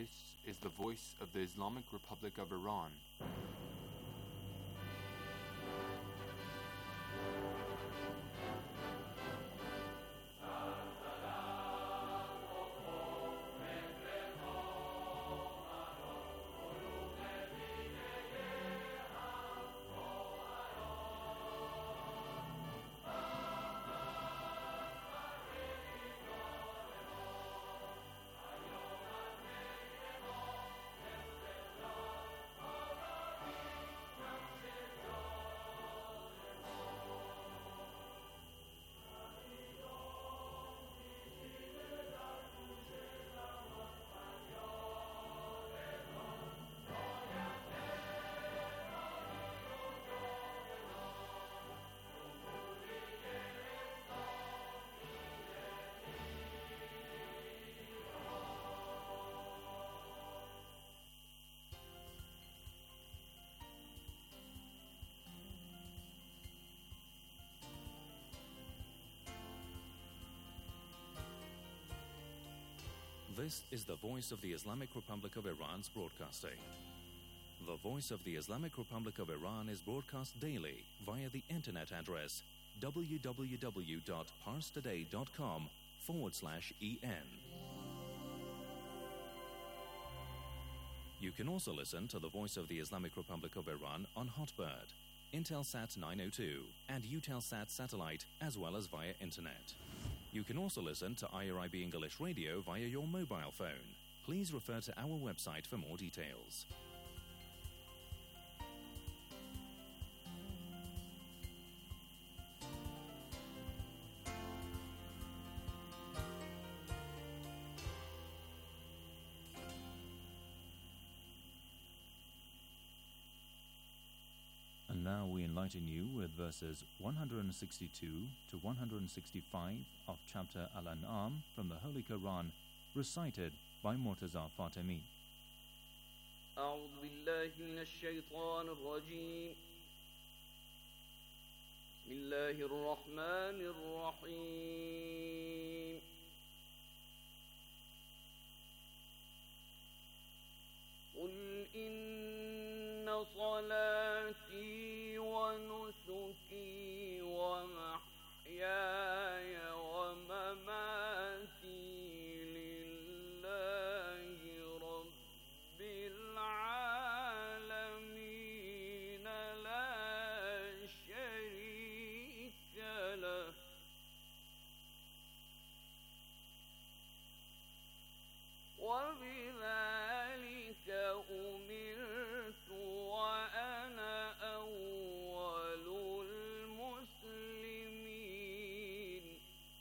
This is the voice of the Islamic Republic of Iran. This is the voice of the Islamic Republic of Iran's broadcasting. The voice of the Islamic Republic of Iran is broadcast daily via the internet address www.parstoday.com/en. You can also listen to the voice of the Islamic Republic of Iran on Hotbird, Intelsat 902 and Eutelsat satellite, as well as via internet. You can also listen to IRIB English Radio via your mobile phone. Please refer to our website for more details. And now we enlighten you with verses 162 to 165 of chapter Al-An'am from the Holy Quran, recited by Murtaza Fatemi. أعوذ بالله من الشيطان الرجيم. بسم الله الرحمن الرحيم. قل إن صلاتي ونسكي ومحياي ومماتي لله رب العالمين لا شريك له وبذلك أمرت وأنا أول المسلمين.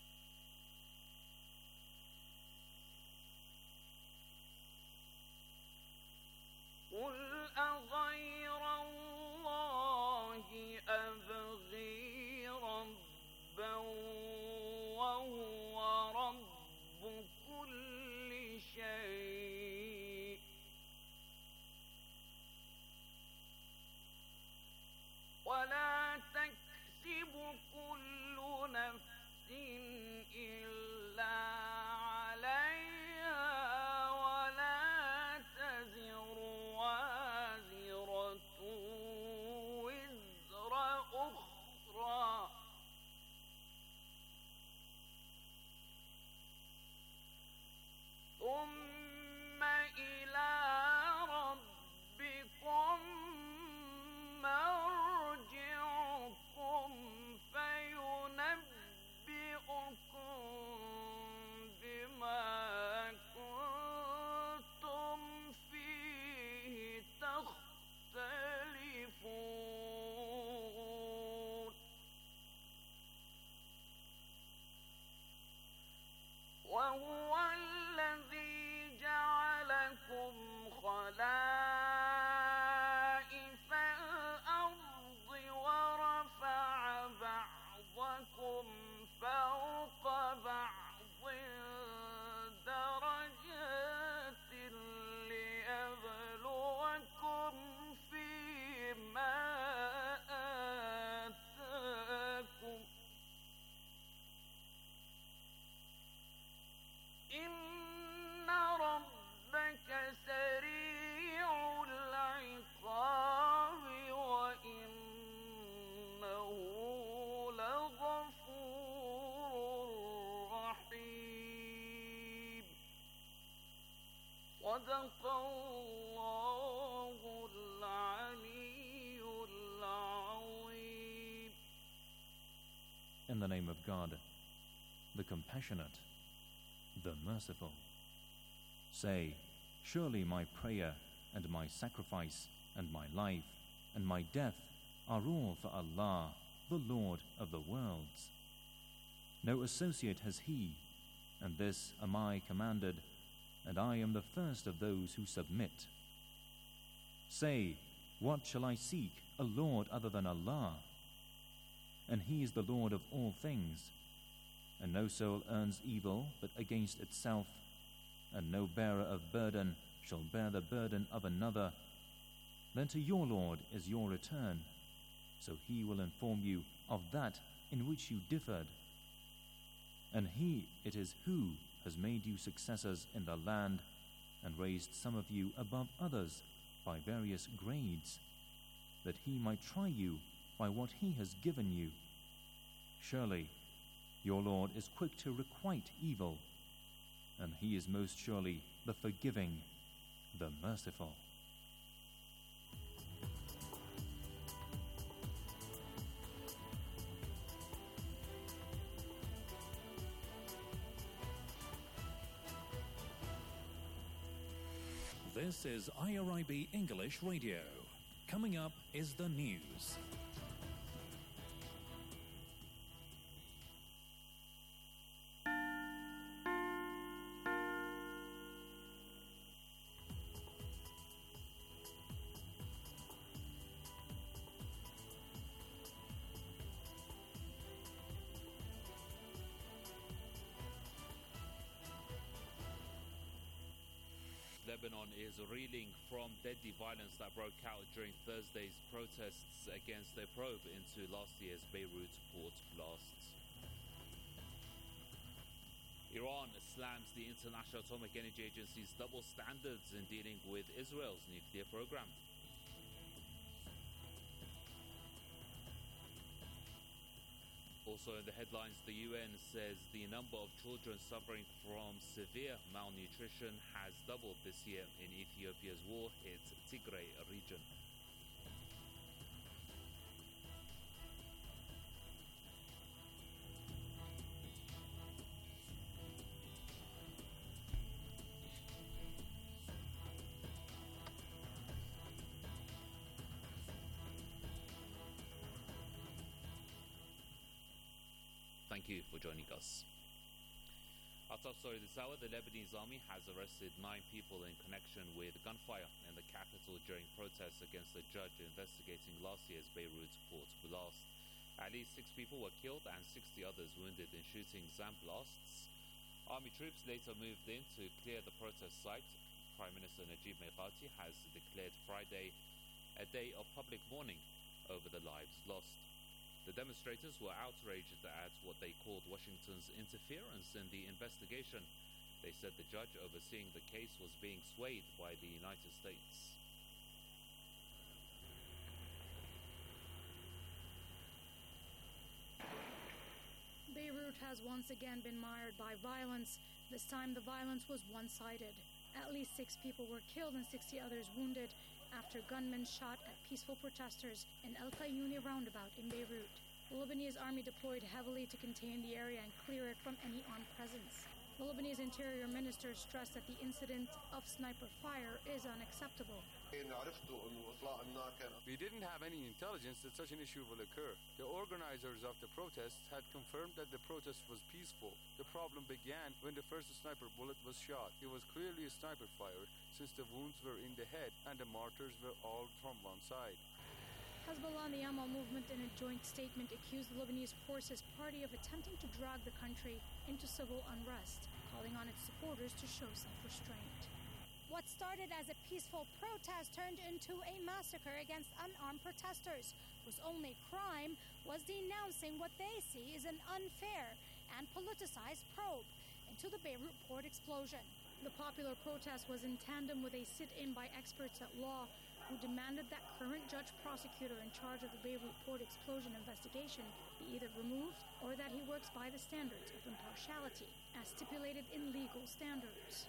صدق الله العلي العظيم. In the name of God, the Compassionate, the Merciful. Say, surely my prayer and my sacrifice and my life and my death are all for Allah, the Lord of the worlds. No associate has He, and this am I commanded, and I am the first of those who submit. Say, what shall I seek, a Lord other than Allah? And He is the Lord of all things, and no soul earns evil but against itself, and no bearer of burden shall bear the burden of another. Then to your Lord is your return, so He will inform you of that in which you differed. And He it is who has made you successors in the land and raised some of you above others by various grades, that He might try you by what He has given you. Surely your Lord is quick to requite evil, and He is most surely the forgiving, the merciful. This is IRIB English Radio. Coming up is the news. Lebanon is reeling from deadly violence that broke out during Thursday's protests against a probe into last year's Beirut port blasts. Iran slams the International Atomic Energy Agency's double standards in dealing with Israel's nuclear program. Also in the headlines, the UN says the number of children suffering from severe malnutrition has doubled this year in Ethiopia's war-hit Tigray region. Thank you for joining us. Our top story this hour, the Lebanese army has arrested 9 people in connection with gunfire in the capital during protests against a judge investigating last year's Beirut port blast. At least 6 people were killed and 60 others wounded in shootings and blasts. Army troops later moved in to clear the protest site. Prime Minister Najib Mikati has declared Friday a day of public mourning over the lives lost. The demonstrators were outraged at what they called Washington's interference in the investigation. They said the judge overseeing the case was being swayed by the United States. Beirut has once again been mired by violence. This time the violence was one-sided. At least 6 people were killed and 60 others wounded after gunmen shot at peaceful protesters in El Qayouni roundabout in Beirut. The Lebanese army deployed heavily to contain the area and clear it from any armed presence. The Lebanese Interior Minister stressed that the incident of sniper fire is unacceptable. We didn't have any intelligence that such an issue will occur. The organizers of the protests had confirmed that the protest was peaceful. The problem began when the first sniper bullet was shot. It was clearly a sniper fire, since the wounds were in the head and the mortars were all from one side. Hezbollah and the Amal movement in a joint statement accused the Lebanese Forces Party of attempting to drag the country into civil unrest, calling on its supporters to show self-restraint. What started as a peaceful protest turned into a massacre against unarmed protesters, whose only crime was denouncing what they see as an unfair and politicized probe into the Beirut port explosion. The popular protest was in tandem with a sit-in by experts at law who demanded that current judge-prosecutor in charge of the Beirut port explosion investigation be either removed or that he works by the standards of impartiality, as stipulated in legal standards.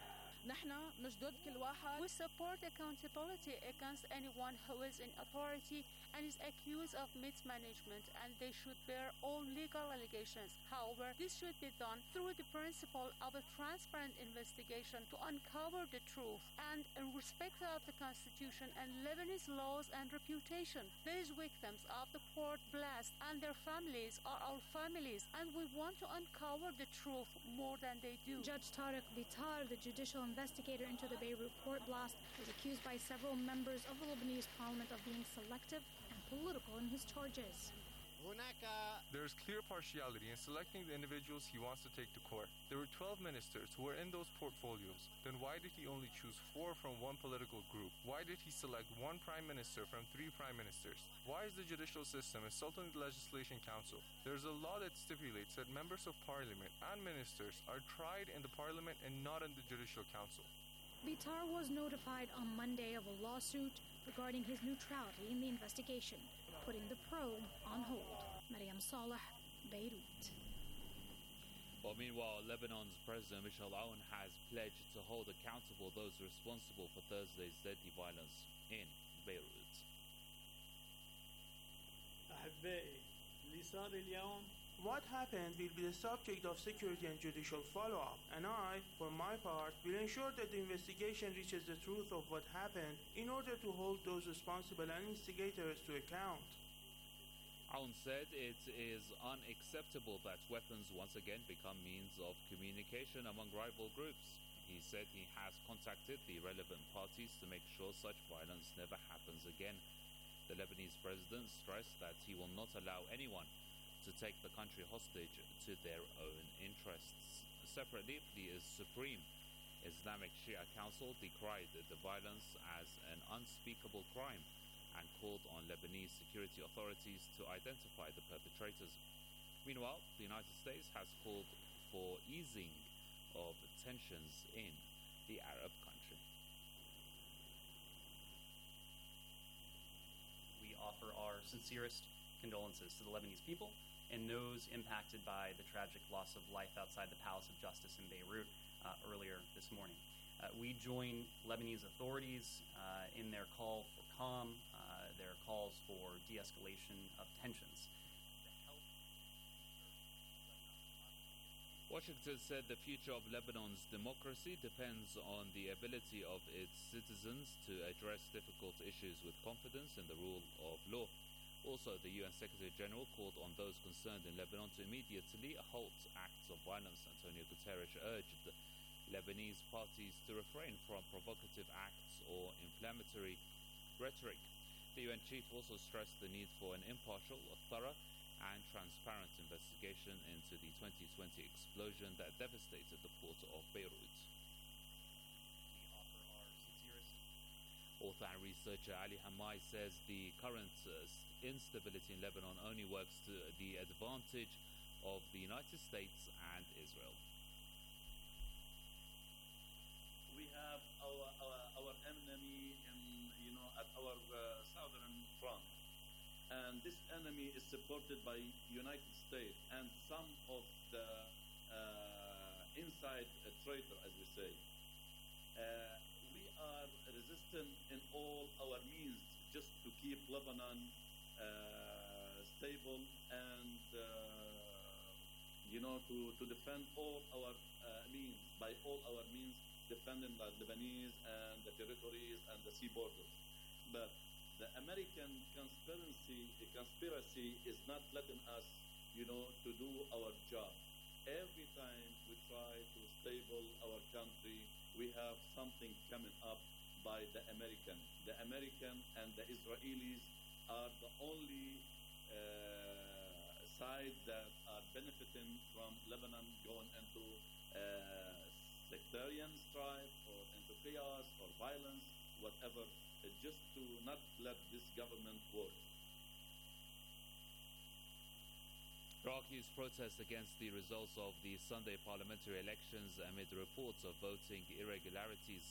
نحن مش ضد كل واحد. We support accountability against anyone who is in authority and is accused of mismanagement, and they should bear all legal allegations. However, this should be done through the principle of a transparent investigation to uncover the truth and in respect of the Constitution and Lebanese laws and reputation. These victims of the port blast and their families are our families, and we want to uncover the truth more than they do. Judge Tariq Bitar, the judicial investigator into the Beirut port blast, was accused by several members of the Lebanese parliament of being selective and political in his charges. There is clear partiality in selecting the individuals he wants to take to court. There were 12 ministers who were in those portfolios. Then why did he only choose 4 from one political group? Why did he select 1 prime minister from 3 prime ministers? Why is the judicial system insulting the legislation council? There is a law that stipulates that members of parliament and ministers are tried in the parliament and not in the judicial council. Bitar was notified on Monday of a lawsuit regarding his neutrality in the investigation, putting the probe on hold. Mariam Saleh, Beirut. Well, meanwhile, Lebanon's President Michel Aoun has pledged to hold accountable those responsible for Thursday's deadly violence in Beirut. أحبائي اللي صار اليوم What happened will be the subject of security and judicial follow-up, and I, for my part, will ensure that the investigation reaches the truth of what happened in order to hold those responsible and instigators to account. Aoun said it is unacceptable that weapons once again become means of communication among rival groups. He said he has contacted the relevant parties to make sure such violence never happens again. The Lebanese president stressed that he will not allow anyone to take the country hostage to their own interests. Separately, the Supreme Islamic Shia Council decried the violence as an unspeakable crime and called on Lebanese security authorities to identify the perpetrators. Meanwhile, the United States has called for easing of tensions in the Arab country. We offer our sincerest condolences to the Lebanese people and those impacted by the tragic loss of life outside the Palace of Justice in Beirut earlier this morning. We join Lebanese authorities in their call for calm, their calls for de-escalation of tensions. Washington said the future of Lebanon's democracy depends on the ability of its citizens to address difficult issues with confidence in the rule of law. Also, the UN Secretary General called on those concerned in Lebanon to immediately halt acts of violence. Antonio Guterres urged Lebanese parties to refrain from provocative acts or inflammatory rhetoric. The UN chief also stressed the need for an impartial, thorough, and transparent investigation into the 2020 explosion that devastated the port of Beirut. Author and researcher Ali Hamai says the current instability in Lebanon only works to the advantage of the United States and Israel. We have our enemy at our southern front, and this enemy is supported by United States and some of the inside traitor, as we say. We are resistant in all our means just to keep Lebanon stable and to defend all our means, by all our means, defending the Lebanese and the territories and the sea borders. But the American conspiracy is not letting us, to do our job. Every time we try to stable our country, we have something coming up by the American. The American and the Israelis are the only side that are benefiting from Lebanon going into sectarian strife or into chaos or violence, whatever, just to not let this government work. Iraqis protest against the results of the Sunday parliamentary elections amid reports of voting irregularities.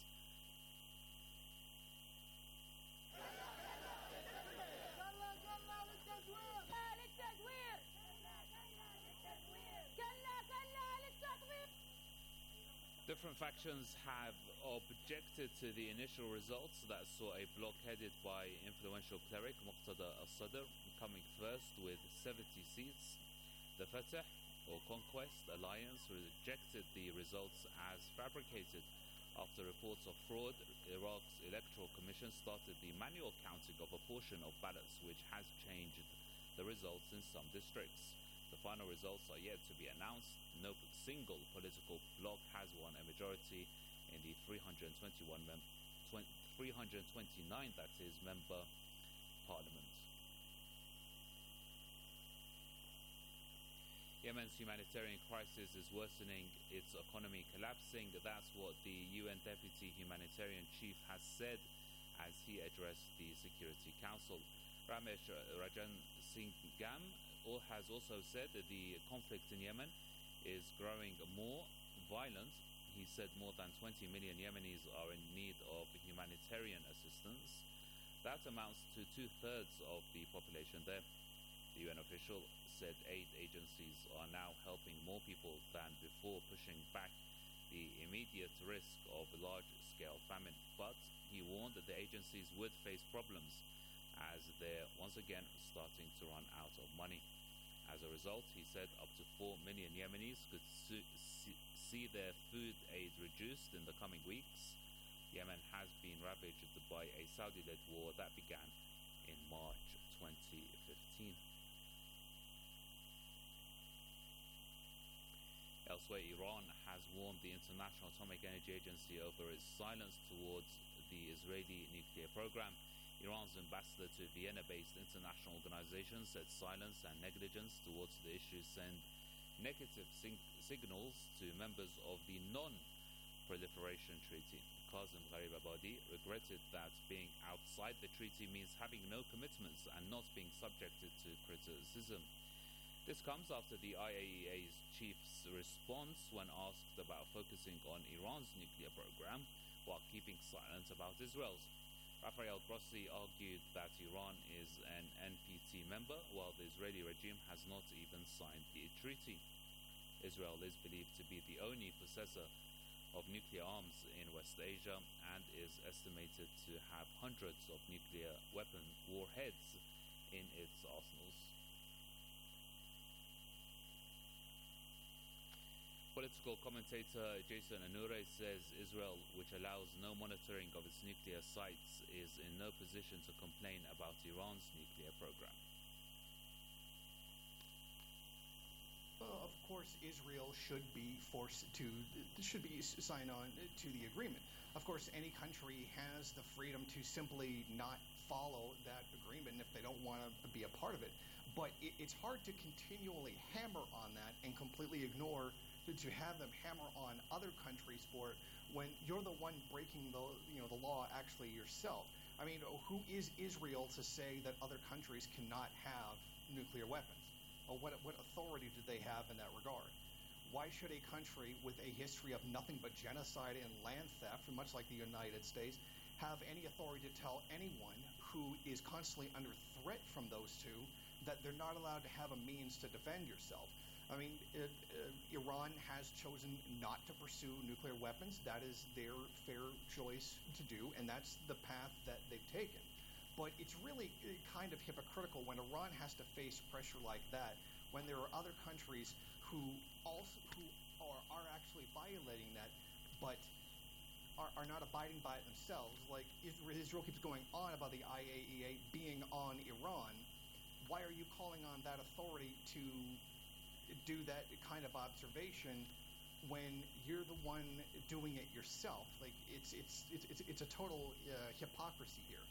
Different factions have objected to the initial results that saw a bloc headed by influential cleric Muqtada al-Sadr coming first with 70 seats. The Fatah, or Conquest Alliance, rejected the results as fabricated. After reports of fraud, Iraq's Electoral Commission started the manual counting of a portion of ballots, which has changed the results in some districts. The final results are yet to be announced. No single political bloc has won a majority in the 329 member parliament. Yemen's humanitarian crisis is worsening, its economy collapsing. That's what the UN Deputy Humanitarian Chief has said as he addressed the Security Council. Ramesh Rajansingham has also said that the conflict in Yemen is growing more violent. He said more than 20 million Yemenis are in need of humanitarian assistance. That amounts to 2/3 of the population there. The UN official said aid agencies are now helping more people than before, pushing back the immediate risk of large-scale famine. But he warned that the agencies would face problems as they're once again starting to run out of money. As a result, he said up to 4 million Yemenis could see their food aid reduced in the coming weeks. Yemen has been ravaged by a Saudi-led war that began in March 2015. Elsewhere, Iran has warned the International Atomic Energy Agency over its silence towards the Israeli nuclear program. Iran's ambassador to Vienna-based international organizations said silence and negligence towards the issue send negative signals to members of the Non-Proliferation Treaty. Kazem Gharibabadi regretted that being outside the treaty means having no commitments and not being subjected to criticism. This comes after the IAEA's chief's response when asked about focusing on Iran's nuclear program while keeping silent about Israel's. Rafael Grossi argued that Iran is an NPT member, while the Israeli regime has not even signed the treaty. Israel is believed to be the only possessor of nuclear arms in West Asia and is estimated to have hundreds of nuclear weapon warheads in its arsenals. Political commentator Jason Anure says Israel, which allows no monitoring of its nuclear sites, is in no position to complain about Iran's nuclear program. Of course, Israel should be sign on to the agreement. Of course, any country has the freedom to simply not follow that agreement if they don't want to be a part of it. But it's hard to continually hammer on that and completely ignore to have them hammer on other countries for it when you're the one breaking the law actually yourself. I mean, who is Israel to say that other countries cannot have nuclear weapons? Or what authority do they have in that regard? Why should a country with a history of nothing but genocide and land theft, much like the United States, have any authority to tell anyone who is constantly under threat from those two that they're not allowed to have a means to defend yourself? I mean, Iran has chosen not to pursue nuclear weapons. That is their fair choice to do, and that's the path that they've taken. But it's really kind of hypocritical when Iran has to face pressure like that, when there are other countries who are actually violating that, but are not abiding by it themselves. Like Israel keeps going on about the IAEA being on Iran. Why are you calling on that authority to do that kind of observation when you're the one doing it yourself? Like it's a total hypocrisy here.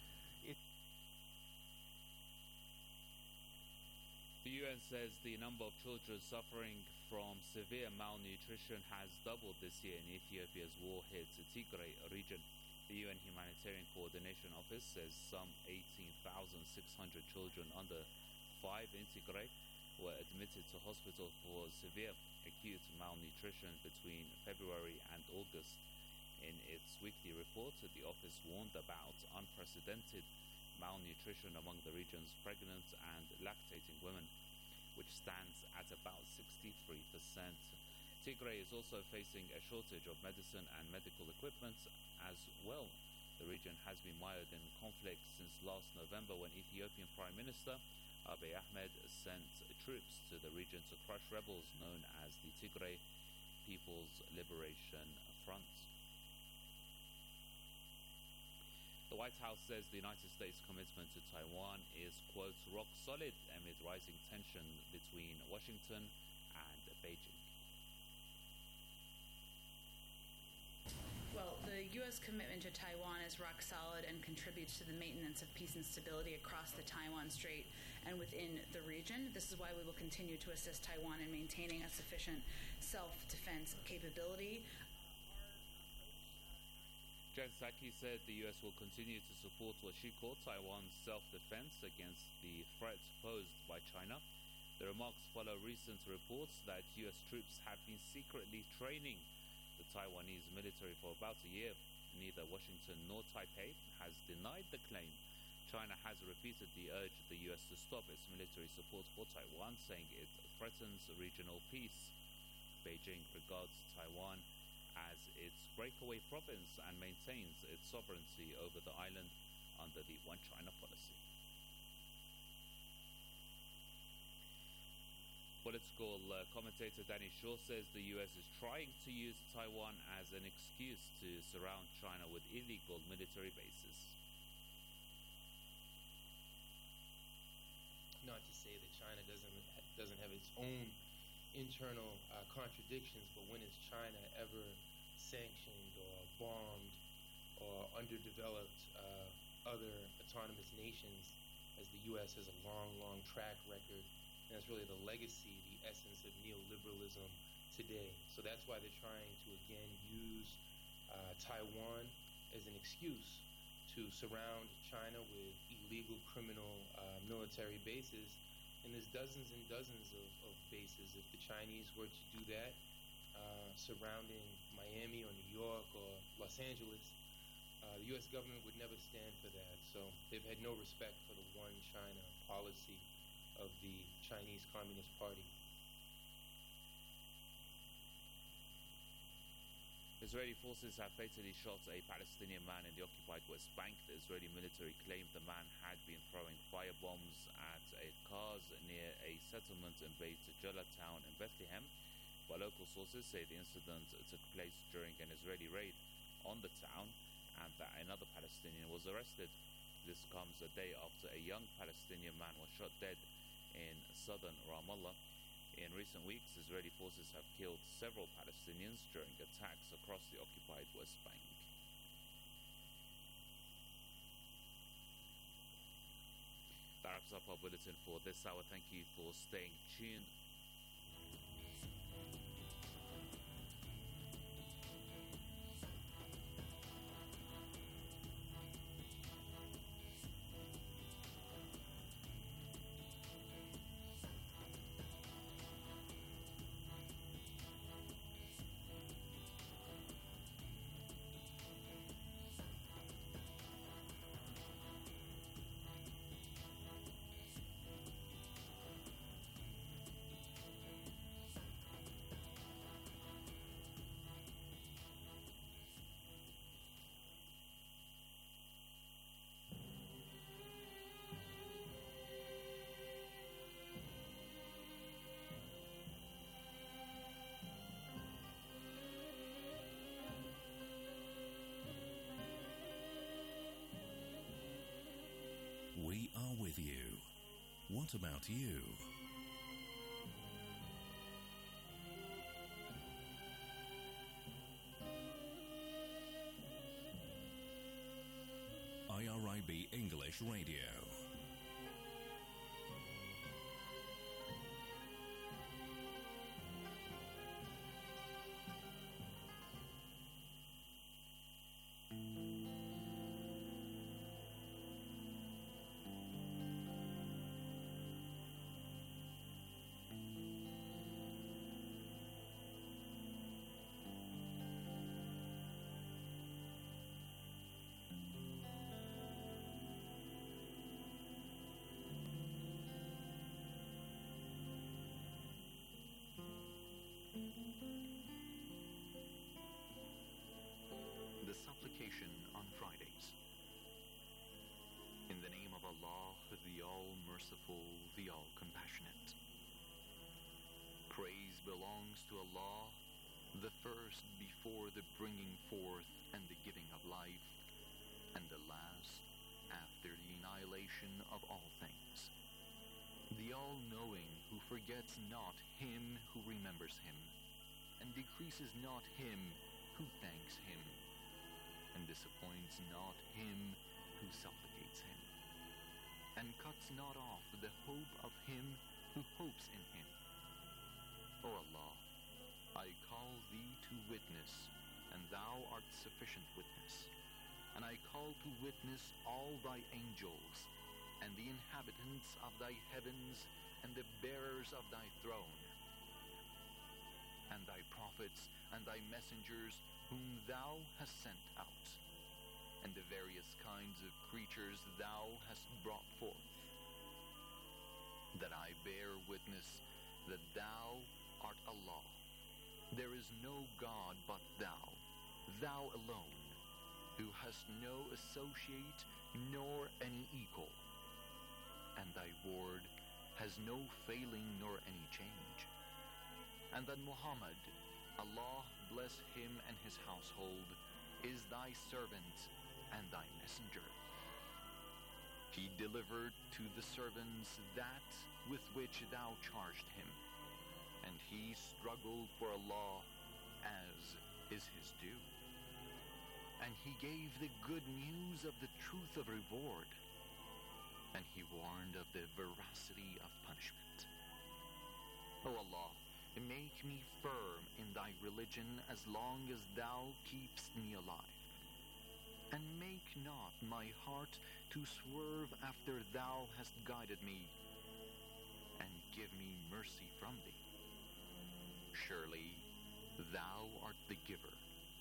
The UN says the number of children suffering from severe malnutrition has doubled this year in Ethiopia's war-hit Tigray region. The UN Humanitarian Coordination Office says some 18,600 children under 5 in Tigray were admitted to hospital for severe acute malnutrition between February and August. In its weekly report, the office warned about unprecedented malnutrition among the region's pregnant and lactating women, which stands at about 63%. Tigray is also facing a shortage of medicine and medical equipment as well. The region has been mired in conflict since last November when Ethiopian Prime Minister Abiy Ahmed sent troops to the region to crush rebels known as the Tigray People's Liberation Front. The White House says the United States' commitment to Taiwan is, quote, rock solid amid rising tension between Washington and Beijing. Well, the U.S. commitment to Taiwan is rock solid and contributes to the maintenance of peace and stability across the Taiwan Strait and within the region. This is why we will continue to assist Taiwan in maintaining a sufficient self-defense capability. Jen Psaki said the U.S. will continue to support what she called Taiwan's self-defense against the threat posed by China. The remarks follow recent reports that U.S. troops have been secretly training the Taiwanese military for about a year. Neither Washington nor Taipei has denied the claim. China has repeatedly urged the U.S. to stop its military support for Taiwan, saying it threatens regional peace. Beijing regards Taiwan as its breakaway province and maintains its sovereignty over the island under the One China policy. Political commentator Danny Shaw says the U.S. is trying to use Taiwan as an excuse to surround China with illegal military bases. Not to say that China doesn't have its own internal contradictions, but when has China ever sanctioned or bombed or underdeveloped other autonomous nations, as the U.S. has a long track record, and that's really the legacy, the essence of neoliberalism today. So that's why they're trying to again use Taiwan as an excuse to surround China with illegal criminal military bases. And there's dozens and dozens of bases. If the Chinese were to do that surrounding Miami or New York or Los Angeles, the U.S. government would never stand for that. So they've had no respect for the One China policy of the Chinese Communist Party. Israeli forces have fatally shot a Palestinian man in the occupied West Bank. The Israeli military claimed the man had been throwing firebombs at cars near a settlement in Beit Jala town in Bethlehem, but local sources say the incident took place during an Israeli raid on the town and that another Palestinian was arrested. This comes a day after a young Palestinian man was shot dead in southern Ramallah. In recent weeks, Israeli forces have killed several Palestinians during attacks across the occupied West Bank. That wraps up our bulletin for this hour. Thank you for staying tuned. We are with you. What about you? IRIB English Radio. merciful, the all-compassionate. Praise belongs to Allah, the first before the bringing forth and the giving of life, and the last after the annihilation of all things. The all-knowing who forgets not him who remembers him, and decreases not him who thanks him, and disappoints not him who supplicates him, and cuts not off the hope of him who hopes in him. O Allah, I call thee to witness, and thou art sufficient witness. And I call to witness all thy angels, and the inhabitants of thy heavens, and the bearers of thy throne, and thy prophets, and thy messengers, whom thou hast sent out, and the various kinds of creatures thou hast brought forth, that I bear witness that thou art Allah. There is no God but thou, thou alone, who hast no associate nor any equal, and thy word has no failing nor any change. And that Muhammad, Allah bless him and his household, is thy servant and thy messenger. He delivered to the servants that with which thou charged him, and he struggled for Allah as is his due. And he gave the good news of the truth of reward, and he warned of the veracity of punishment. O Allah, make me firm in thy religion as long as thou keepst me alive, and make not my heart to swerve after thou hast guided me, and give me mercy from thee. Surely thou art the giver.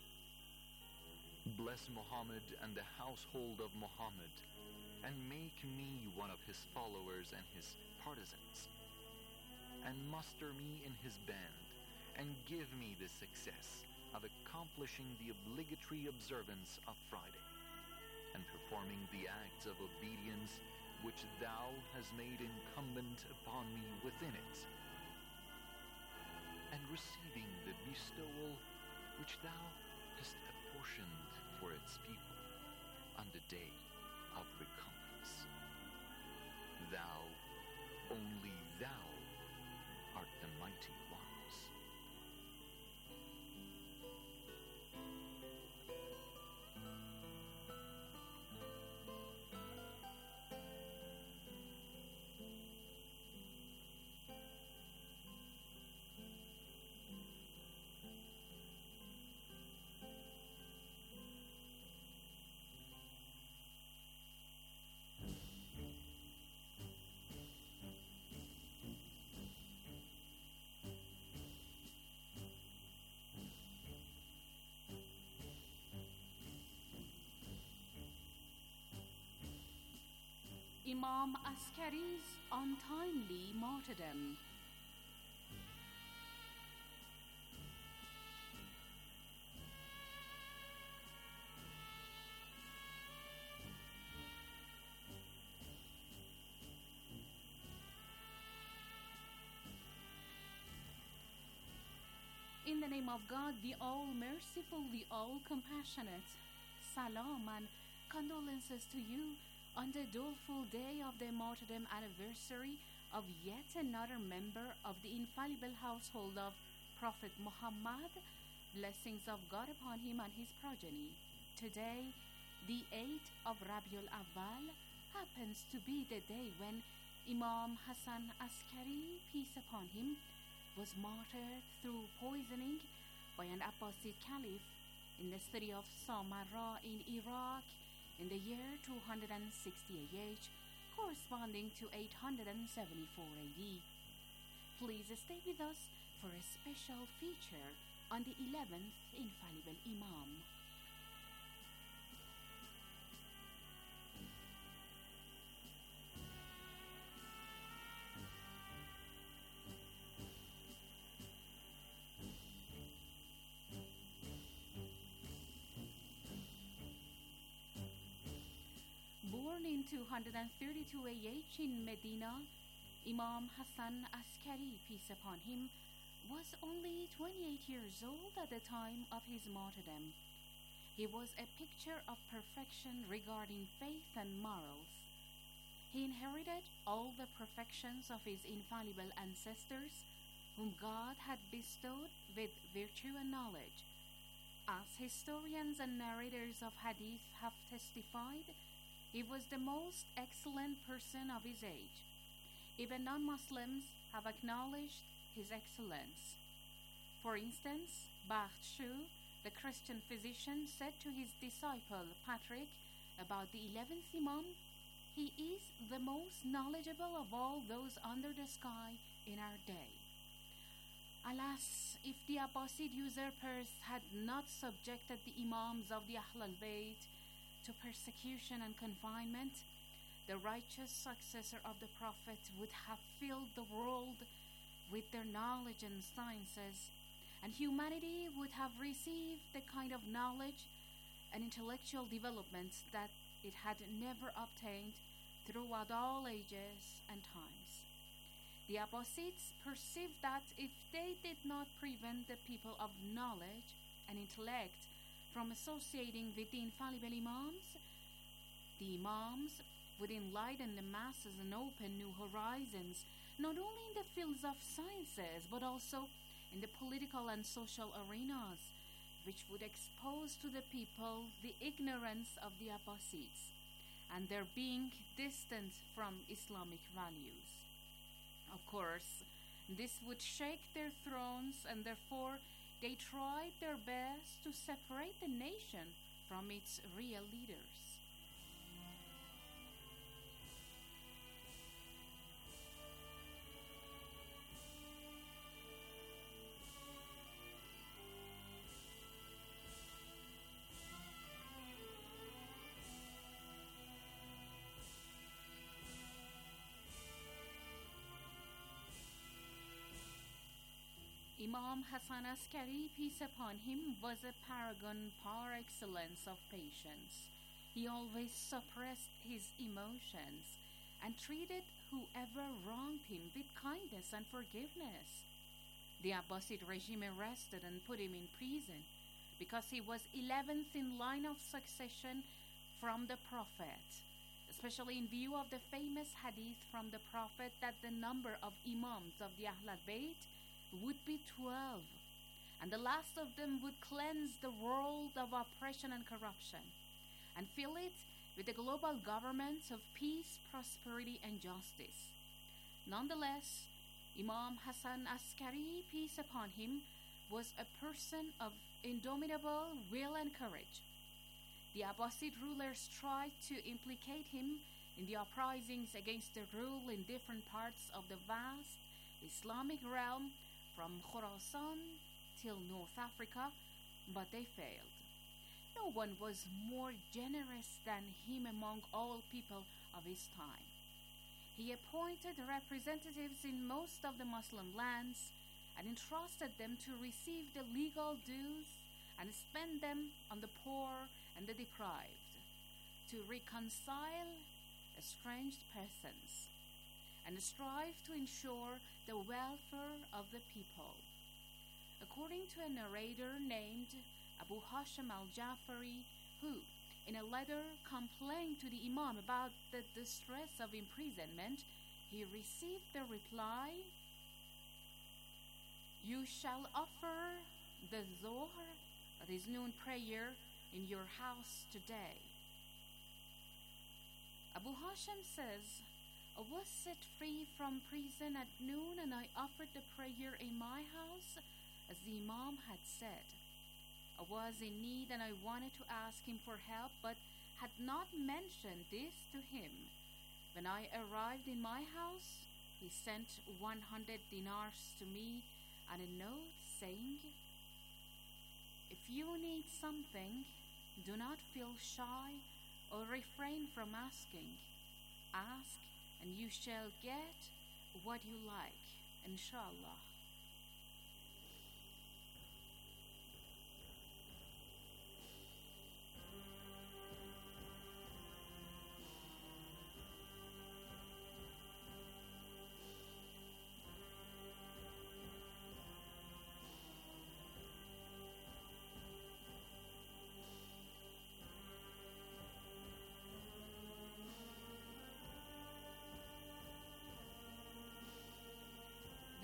Bless Muhammad and the household of Muhammad, and make me one of his followers and his partisans, and muster me in his band, and give me the success of accomplishing the obligatory observance of Friday, and performing the acts of obedience which thou hast made incumbent upon me within it, and receiving the bestowal which thou hast apportioned for its people on the day of recompense. Thou, only thou, art the mighty wise. Imam Askari's untimely martyrdom. In the name of God, the All-Merciful, the All-Compassionate, salam and condolences to you on the doleful day of the martyrdom anniversary of yet another member of the infallible household of Prophet Muhammad, blessings of God upon him and his progeny. Today, the 8th of Rabiul Awwal, happens to be the day when Imam Hassan Askari, peace upon him, was martyred through poisoning by an Abbasid caliph in the city of Samarra in Iraq in the year 260 AH, corresponding to 874 AD. Please stay with us for a special feature on the 11th infallible Imam. Born in 232 AH in Medina, Imam Hassan Askari, peace upon him, was only 28 years old at the time of his martyrdom. He was a picture of perfection regarding faith and morals. He inherited all the perfections of his infallible ancestors, whom God had bestowed with virtue and knowledge. As historians and narrators of hadith have testified, he was the most excellent person of his age. Even non-Muslims have acknowledged his excellence. For instance, Bakht Shu, the Christian physician, said to his disciple Patrick about the 11th Imam, "He is the most knowledgeable of all those under the sky in our day." Alas, if the Abbasid usurpers had not subjected the Imams of the Ahl al-Bayt to persecution and confinement, the righteous successor of the Prophet would have filled the world with their knowledge and sciences, and humanity would have received the kind of knowledge and intellectual development that it had never obtained throughout all ages and times. The Abbasids perceived that if they did not prevent the people of knowledge and intellect from associating with the infallible Imams, the Imams would enlighten the masses and open new horizons, not only in the fields of sciences, but also in the political and social arenas, which would expose to the people the ignorance of the Abbasids and their being distant from Islamic values. Of course, this would shake their thrones, and therefore they tried their best to separate the nation from its real leaders. Imam Hassan Askari, peace upon him, was a paragon par excellence of patience. He always suppressed his emotions and treated whoever wronged him with kindness and forgiveness. The Abbasid regime arrested and put him in prison because he was 11th in line of succession from the Prophet, especially in view of the famous hadith from the Prophet that the number of Imams of the Ahl al-Bayt would be 12, and the last of them would cleanse the world of oppression and corruption, and fill it with a global government of peace, prosperity, and justice. Nonetheless, Imam Hassan Askari, peace upon him, was a person of indomitable will and courage. The Abbasid rulers tried to implicate him in the uprisings against the rule in different parts of the vast Islamic realm, from Khorasan till North Africa, but they failed. No one was more generous than him among all people of his time. He appointed representatives in most of the Muslim lands and entrusted them to receive the legal dues and spend them on the poor and the deprived, to reconcile estranged persons, and strive to ensure the welfare of the people. According to a narrator named Abu Hashim al-Jafari, who, in a letter, complained to the Imam about the distress of imprisonment, he received the reply, "You shall offer the Zohr, that is noon prayer, in your house today." Abu Hashim says, "I was set free from prison at noon, and I offered the prayer in my house, as the Imam had said. I was in need and I wanted to ask him for help, but had not mentioned this to him. When I arrived in my house, he sent 100 dinars to me and a note saying, 'If you need something, do not feel shy or refrain from asking. Ask and you shall get what you like, inshallah.'"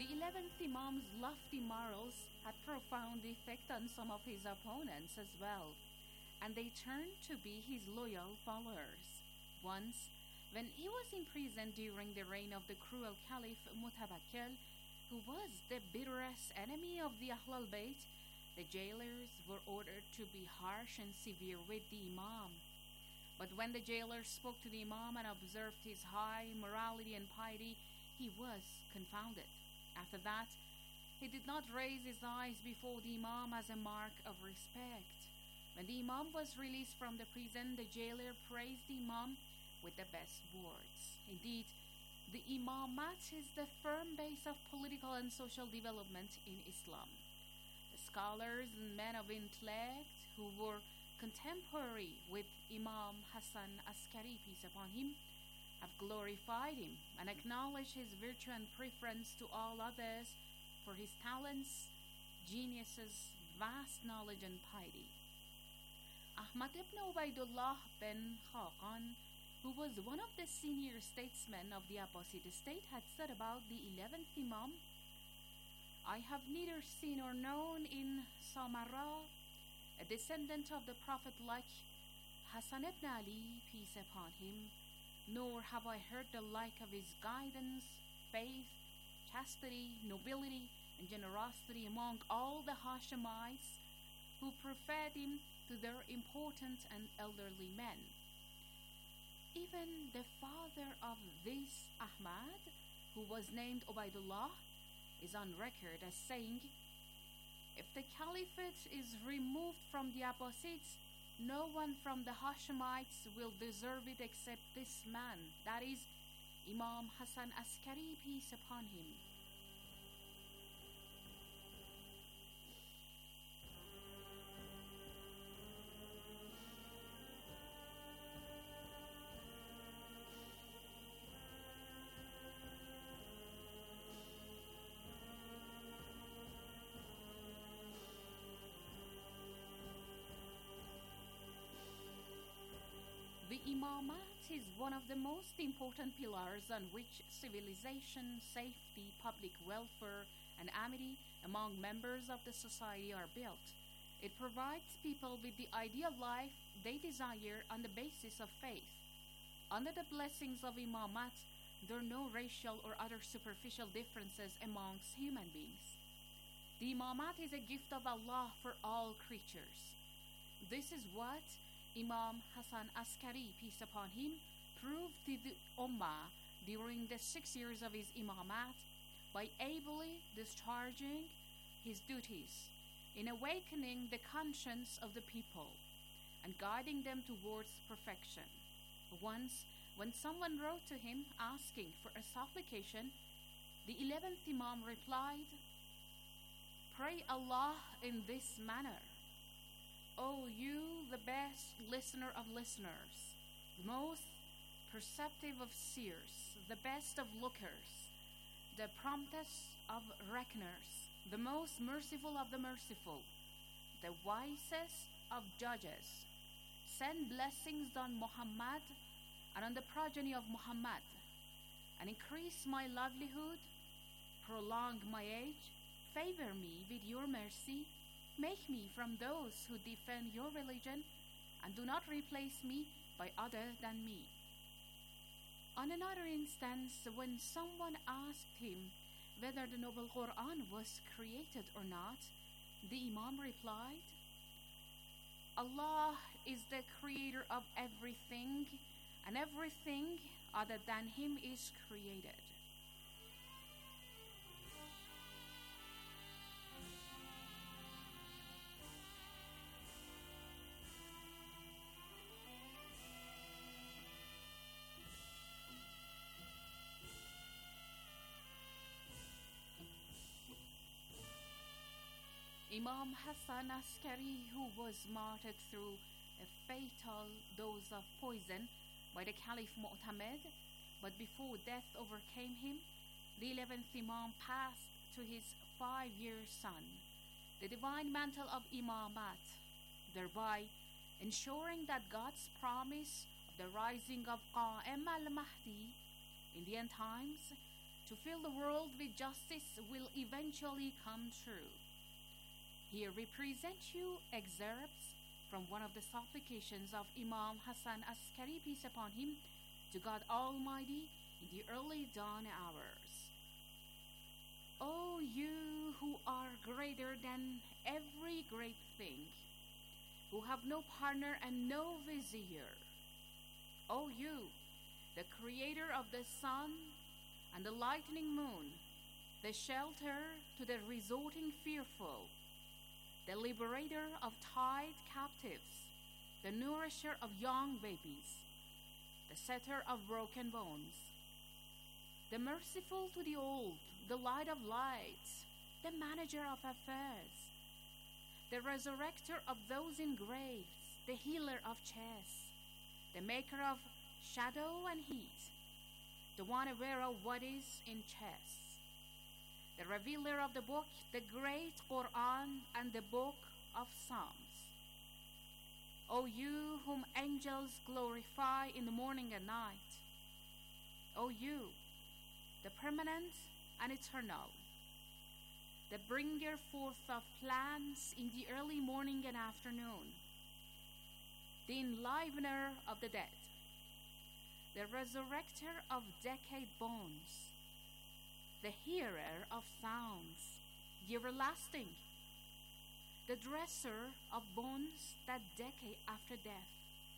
The 11th Imam's lofty morals had profound effect on some of his opponents as well, and they turned to be his loyal followers. Once, when he was imprisoned during the reign of the cruel Caliph Mutawakkil, who was the bitterest enemy of the Ahlul Bayt, the jailers were ordered to be harsh and severe with the Imam. But when the jailer spoke to the Imam and observed his high morality and piety, he was confounded. After that, he did not raise his eyes before the Imam as a mark of respect. When the Imam was released from the prison, the jailer praised the Imam with the best words. Indeed, the Imamat is the firm base of political and social development in Islam. The scholars and men of intellect who were contemporary with Imam Hassan Askari, peace upon him, have glorified him and acknowledged his virtue and preference to all others for his talents, geniuses, vast knowledge, and piety. Ahmad ibn Ubaidullah bin Khaqan, who was one of the senior statesmen of the Abbasid state, had said about the 11th Imam, "I have neither seen or known in Samarra a descendant of the Prophet like Hassan ibn Ali, peace upon him, nor have I heard the like of his guidance, faith, chastity, nobility, and generosity among all the Hashemites who preferred him to their important and elderly men." Even the father of this Ahmad, who was named Ubaidullah, is on record as saying, "If the caliphate is removed from the Abbasids, no one from the Hashemites will deserve it except this man, that is, Imam Hassan Askari, peace upon him." The Imamat is one of the most important pillars on which civilization, safety, public welfare, and amity among members of the society are built. It provides people with the ideal life they desire on the basis of faith. Under the blessings of Imamat, there are no racial or other superficial differences amongst human beings. The Imamat is a gift of Allah for all creatures. This is what Imam Hassan Askari, peace upon him, proved to the Ummah during the 6 years of his Imamat by ably discharging his duties in awakening the conscience of the people and guiding them towards perfection. Once, when someone wrote to him asking for a supplication, the 11th Imam replied, "Pray Allah in this manner. O you, the best listener of listeners, the most perceptive of seers, the best of lookers, the promptest of reckoners, the most merciful of the merciful, the wisest of judges, send blessings on Muhammad and on the progeny of Muhammad, and increase my livelihood, prolong my age, favor me with your mercy, make me from those who defend your religion, and do not replace me by other than me." On another instance, when someone asked him whether the Noble Quran was created or not, the Imam replied, "Allah is the creator of everything, and everything other than him is created." Imam Hassan Askari, who was martyred through a fatal dose of poison by the Caliph Mu'tamid, but before death overcame him, the 11th Imam passed to his 5-year son the divine mantle of Imamat, thereby ensuring that God's promise of the rising of Qa'im al-Mahdi in the end times to fill the world with justice will eventually come true. Here we present you excerpts from one of the supplications of Imam Hassan Askari, peace upon him, to God Almighty in the early dawn hours. O you who are greater than every great thing, who have no partner and no vizier, O you, the creator of the sun and the lightning moon, the shelter to the resorting fearful, the liberator of tied captives, the nourisher of young babies, the setter of broken bones, the merciful to the old, the light of lights, the manager of affairs, the resurrector of those in graves, the healer of chests, the maker of shadow and heat, the one aware of what is in chests, the revealer of the book, the great Quran and the book of Psalms. O you whom angels glorify in the morning and night, O you, the permanent and eternal, the bringer forth of plants in the early morning and afternoon, the enlivener of the dead, the resurrector of decayed bones, the hearer of sounds, the everlasting, the dresser of bones that decay after death.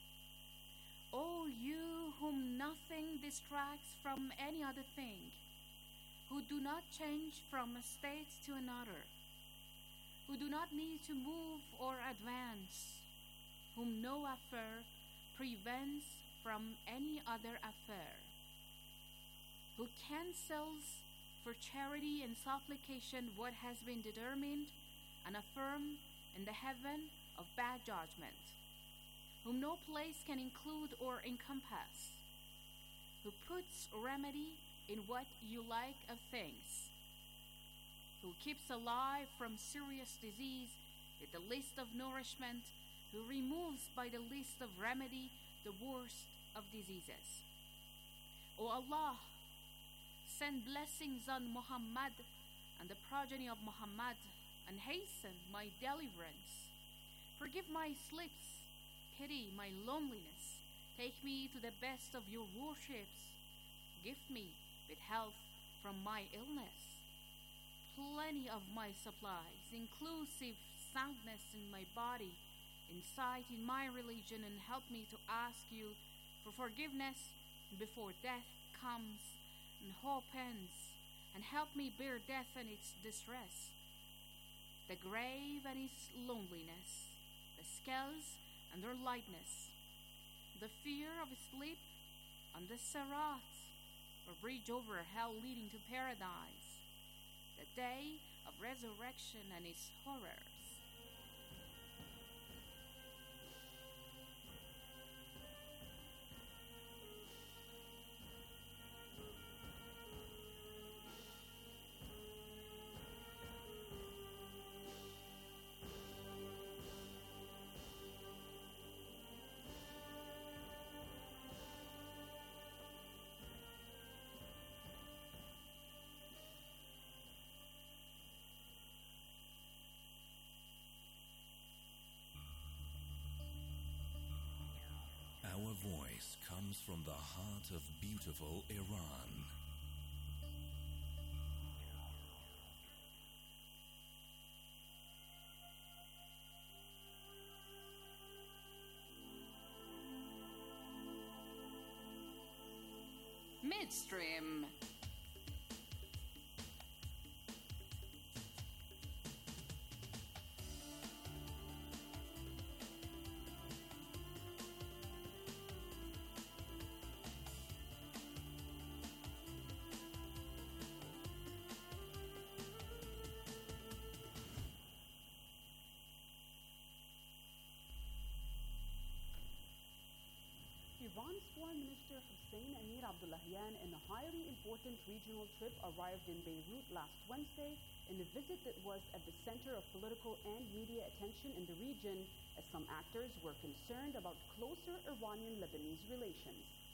O you whom nothing distracts from any other thing, who do not change from a state to another, who do not need to move or advance, whom no affair prevents from any other affair, who cancels for charity and supplication what has been determined and affirmed in the heaven of bad judgment, whom no place can include or encompass, who puts remedy in what you like of things, who keeps alive from serious disease with the least of nourishment, who removes by the least of remedy the worst of diseases. O Allah, send blessings on Muhammad and the progeny of Muhammad, and hasten my deliverance. Forgive my slips, pity my loneliness, take me to the best of your worships, gift me with health from my illness, plenty of my supplies, inclusive soundness in my body, insight in my religion, and help me to ask you for forgiveness before death comes and hope ends, and help me bear death and its distress, the grave and its loneliness, the scales and their lightness, the fear of sleep on the Sirat, or bridge over hell leading to paradise, the day of resurrection and its horrors. Our voice comes from the heart of beautiful Iran. Midstream. Iran's Foreign Minister Hossein Amir Abdullahian, in a highly important regional trip, arrived in Beirut last Wednesday in a visit that was at the center of political and media attention in the region, as some actors were concerned about closer Iranian-Lebanese relations.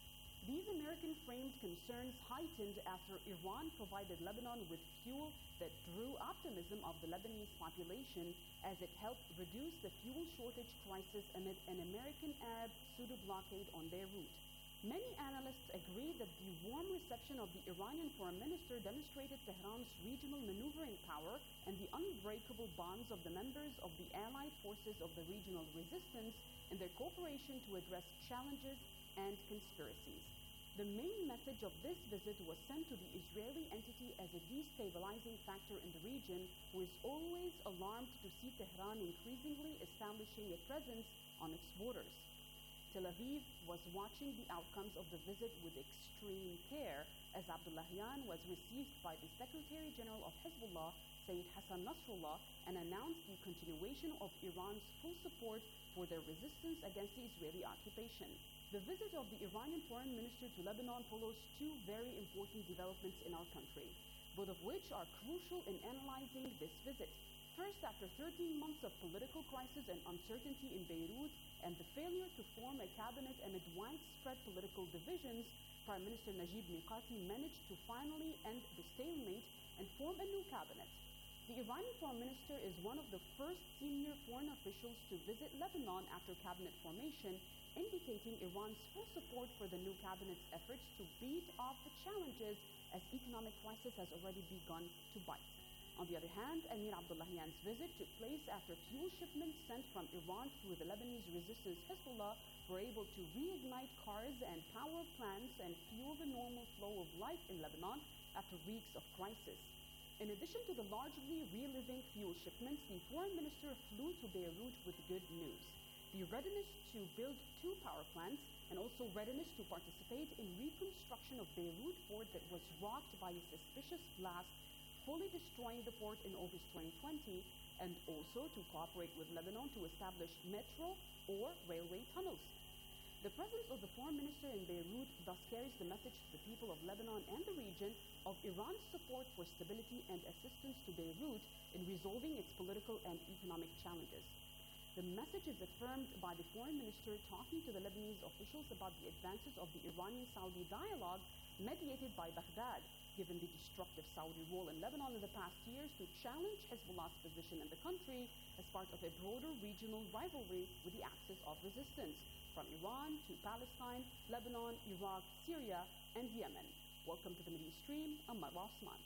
These American-framed concerns heightened after Iran provided Lebanon with fuel that drew optimism of the Lebanese population as it helped reduce the fuel shortage crisis amid an American-Arab pseudo-blockade on Beirut. Many analysts agree that the warm reception of the Iranian foreign minister demonstrated Tehran's regional maneuvering power and the unbreakable bonds of the members of the allied forces of the regional resistance in their cooperation to address challenges and conspiracies. The main message of this visit was sent to the Israeli entity as a destabilizing factor in the region, who is always alarmed to see Tehran increasingly establishing a presence on its borders. Tel Aviv was watching the outcomes of the visit with extreme care as Abdullahian was received by the Secretary General of Hezbollah, Sayyid Hassan Nasrallah, and announced the continuation of Iran's full support for their resistance against the Israeli occupation. The visit of the Iranian foreign minister to Lebanon follows two very important developments in our country, both of which are crucial in analyzing this visit. First, after 13 months of political crisis and uncertainty in Beirut and the failure to form a cabinet amid widespread political divisions, Prime Minister Najib Mikati managed to finally end the stalemate and form a new cabinet. The Iranian foreign minister is one of the first senior foreign officials to visit Lebanon after cabinet formation, indicating Iran's full support for the new cabinet's efforts to beat off the challenges as economic crisis has already begun to bite. On the other hand, Amir Abdullahian's visit took place after fuel shipments sent from Iran through the Lebanese resistance Hezbollah were able to reignite cars and power plants and fuel the normal flow of life in Lebanon after weeks of crisis. In addition to the largely reliving fuel shipments, the foreign minister flew to Beirut with good news: the readiness to build 2 power plants and also readiness to participate in reconstruction of Beirut port that was rocked by a suspicious blast, fully destroying the port in August 2020, and also to cooperate with Lebanon to establish metro or railway tunnels. The presence of the foreign minister in Beirut thus carries the message to the people of Lebanon and the region of Iran's support for stability and assistance to Beirut in resolving its political and economic challenges. The message is affirmed by the foreign minister talking to the Lebanese officials about the advances of the Iranian-Saudi dialogue mediated by Baghdad, given the destructive Saudi role in Lebanon in the past years to challenge Hezbollah's position in the country as part of a broader regional rivalry with the axis of resistance from Iran to Palestine, Lebanon, Iraq, Syria, and Yemen. Welcome to the Middle East Stream. I'm Marwa Osman.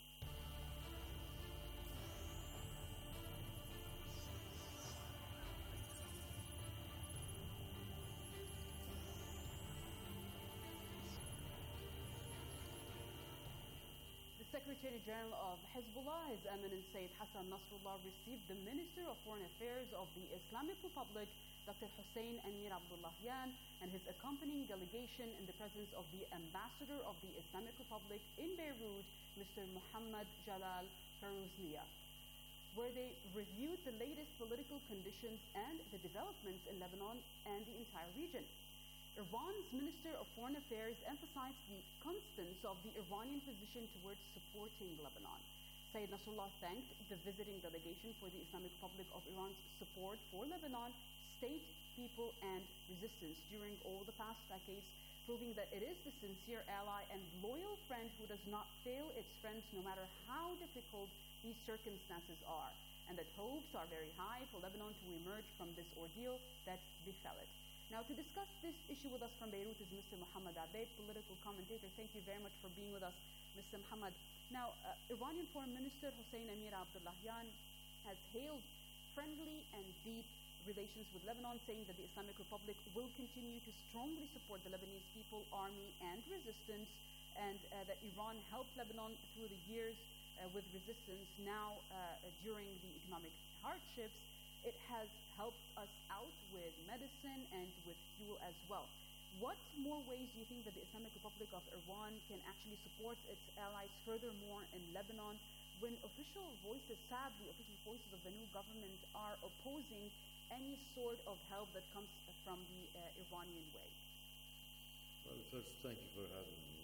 Secretary General of Hezbollah, His Eminence Sayyid Hassan Nasrallah, received the Minister of Foreign Affairs of the Islamic Republic, Dr. Hussein Amir Abdullahian, and his accompanying delegation in the presence of the Ambassador of the Islamic Republic in Beirut, Mr. Muhammad Jalal Farouzlia, where they reviewed the latest political conditions and the developments in Lebanon and the entire region. Iran's Minister of Foreign Affairs emphasized the constance of the Iranian position towards supporting Lebanon. Sayyid Nasrallah thanked the visiting delegation for the Islamic Republic of Iran's support for Lebanon, state, people, and resistance during all the past decades, proving that it is the sincere ally and loyal friend who does not fail its friends no matter how difficult these circumstances are, and that hopes are very high for Lebanon to emerge from this ordeal that befell it. Now, to discuss this issue with us from Beirut is Mr. Muhammad Abaid, political commentator. Thank you very much for being with us, Mr. Muhammad. Now, Iranian Foreign Minister Hossein Amir Abdullahian has hailed friendly and deep relations with Lebanon, saying that the Islamic Republic will continue to strongly support the Lebanese people, army, and resistance, and that Iran helped Lebanon through the years with resistance. Now, during the economic hardships, it has helped us out with medicine and with fuel as well. What more ways do you think that the Islamic Republic of Iran can actually support its allies furthermore in Lebanon when official voices, sadly, official voices of the new government are opposing any sort of help that comes from the Iranian way? Well, first, thank you for having me.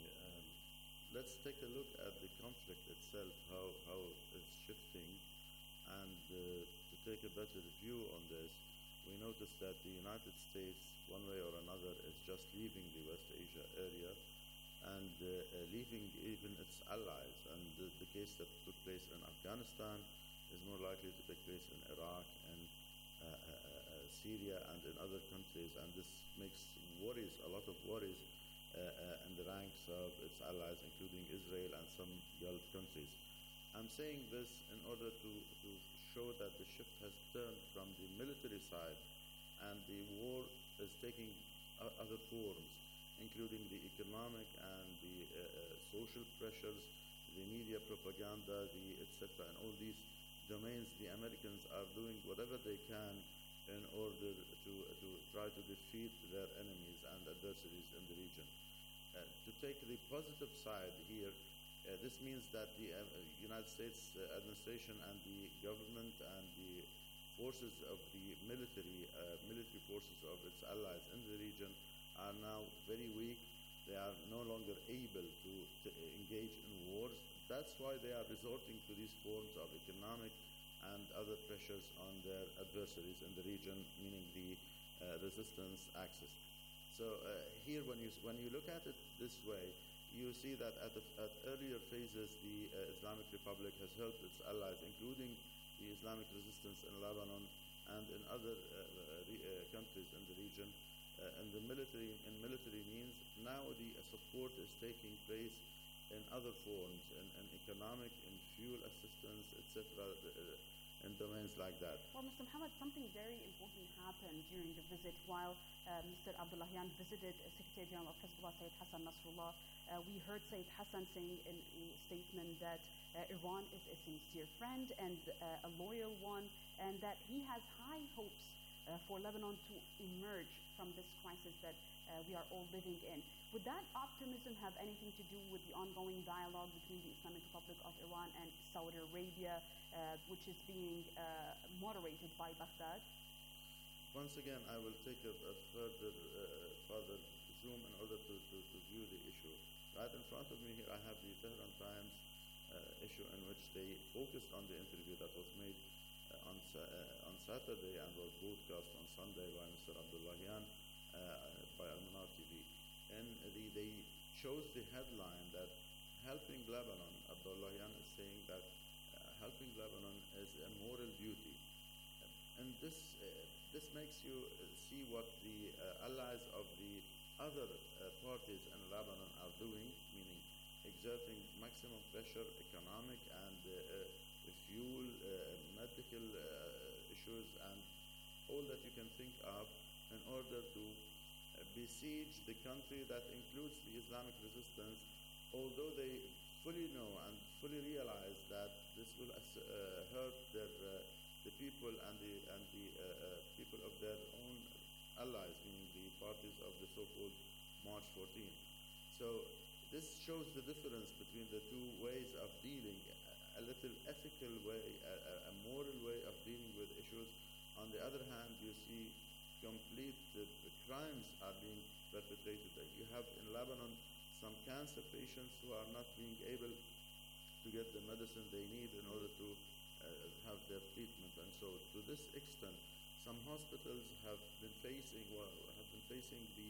Let's take a look at the conflict itself, how it's shifting, and to take a better view on this, we notice that the United States, one way or another, is just leaving the West Asia area and leaving even its allies. And the case that took place in Afghanistan is more likely to take place in Iraq and Syria and in other countries, and this makes a lot of worries in the ranks of its allies, including Israel and some Gulf countries. I'm saying this in order to show that the shift has turned from the military side, and the war is taking other forms, including the economic and the social pressures, the media propaganda, etc. And all these domains, the Americans are doing whatever they can in order to try to defeat their enemies and adversaries in the region. To take the positive side here, this means that the United States administration and the government and the forces of the military forces of its allies in the region are now very weak. They are no longer able to engage in wars. That's why they are resorting to these forms of economic and other pressures on their adversaries in the region, meaning the resistance axis. So here, when you look at it this way, you see that at earlier phases, the Islamic Republic has helped its allies, including the Islamic resistance in Lebanon and in other countries in the region, in military means. Now the support is taking place in other forms, in economic, in fuel assistance, etc., in domains like that. Well, Mr. Mohammed, something very important happened during the visit. While Mr. Abdullahian visited Secretary General of Hezbollah, Sayyid Hassan Nasrallah, we heard Sayyid Hassan saying in a statement that Iran is a sincere friend and a loyal one, and that he has high hopes for Lebanon to emerge from this crisis that we are all living in. Would that optimism have anything to do with the ongoing dialogue between the Islamic Republic of Iran and Saudi Arabia, which is being moderated by Baghdad? Once again, I will take a further zoom in order to view the issue. Right in front of me here, I have the Tehran Times issue in which they focused on the interview that was made on Saturday and was broadcast on Sunday by Mr. Abdullahian by Al-Manar TV. And they chose the headline that helping Lebanon, Abdullahian is saying that helping Lebanon is a moral duty. And this makes you see what the allies of the other parties in Lebanon are doing, meaning exerting maximum pressure, economic and fuel, medical issues, and all that you can think of in order to besiege the country that includes the Islamic resistance, although they fully know and fully realize that this will hurt the people and the people of their own allies, meaning the parties of the so-called March 14. So this shows the difference between the two ways of dealing, a little ethical way, a moral way of dealing with issues. On the other hand, you see complete crimes are being perpetrated. You have in Lebanon some cancer patients who are not being able to get the medicine they need in order to have their treatment. And so to this extent, some hospitals have been facing the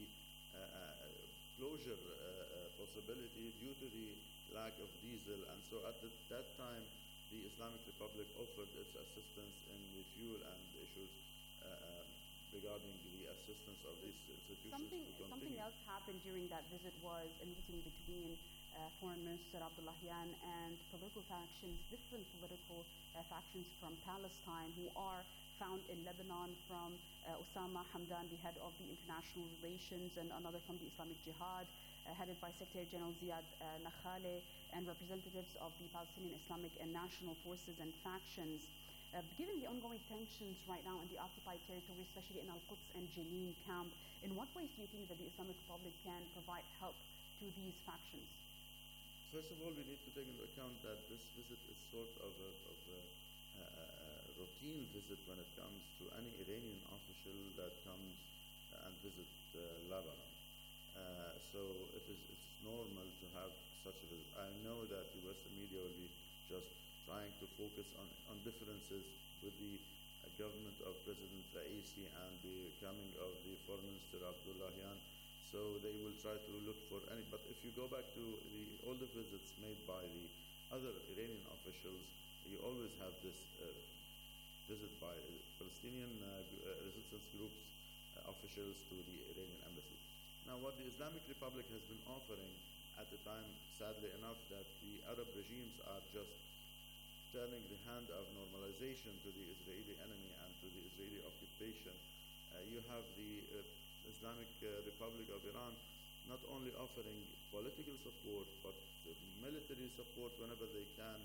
closure possibility due to the lack of diesel. And so at that time, the Islamic Republic offered its assistance in the fuel and issues regarding the assistance of these institutions to continue. Something else happened during that visit was a meeting between Foreign Minister Abdullahian and political factions, different political factions from Palestine who are found in Lebanon, from Osama Hamdan, the head of the international relations, and another from the Islamic Jihad, headed by Secretary General Ziad Nakhaleh, and representatives of the Palestinian Islamic and national forces and factions. Given the ongoing tensions right now in the occupied territory, especially in Al-Quds and Jenin camp, in what ways do you think that the Islamic Republic can provide help to these factions? First of all, we need to take into account that this visit is sort of a routine visit when it comes to any Iranian official that comes and visit Lebanon. So it's normal to have such a visit. I know that the Western media will be just trying to focus on differences with the government of President Raisi and the coming of the Foreign Minister Abdullahian. So they will try to look for any. But if you go back to all the visits made by the other Iranian officials, you always have this visit by Palestinian resistance groups officials to the Iranian embassy. Now, what the Islamic Republic has been offering at the time, sadly enough, that the Arab regimes are just turning the hand of normalization to the Israeli enemy and to the Israeli occupation. You have the Islamic Republic of Iran not only offering political support, but military support whenever they can,